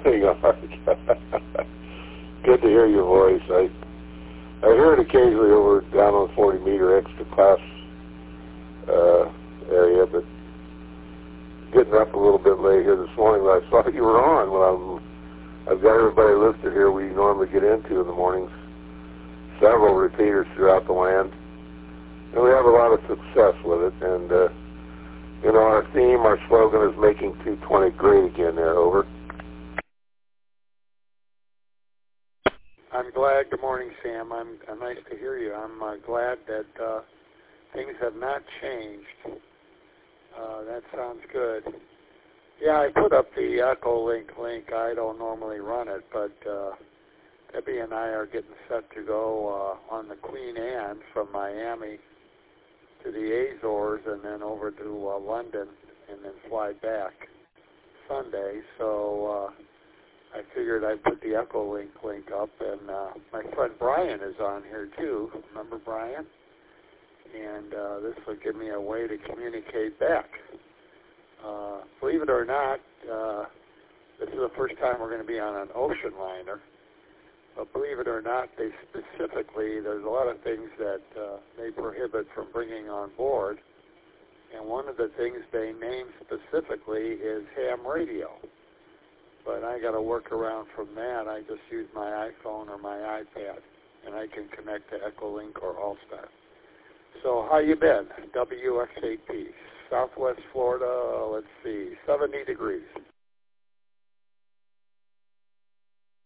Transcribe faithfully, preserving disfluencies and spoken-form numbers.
morning, Art. Good to hear your voice. I I hear it occasionally over down on forty meter extra class uh, area, but getting up a little bit late here this morning. But I saw you were on. Well, I'm, I've got everybody listed here we normally get into in the mornings. Several repeaters throughout the land, and we have a lot of success with it. And uh, you know, our theme, our slogan is making two twenty great again. There, over. I'm glad. Good morning, Sam. I'm, I'm nice to hear you. I'm uh, glad that uh, things have not changed. Uh, that sounds good. Yeah, I put up the Echolink link. I don't normally run it, but uh, Debbie and I are getting set to go uh, on the Queen Anne from Miami to the Azores and then over to uh, London and then fly back Sunday. So uh, I figured I'd put the Echolink link up, and uh, my friend Brian is on here too. Remember Brian? And uh, this will give me a way to communicate back. Uh, believe it or not, uh, this is the first time we're going to be on an ocean liner. But believe it or not, they specifically, there's a lot of things that uh, they prohibit from bringing on board. And one of the things they name specifically is ham radio. But I got to work around from that. I just use my iPhone or my iPad, and I can connect to Echolink or Allstar. So how you been? W X A P, Southwest Florida, let's see, seventy degrees.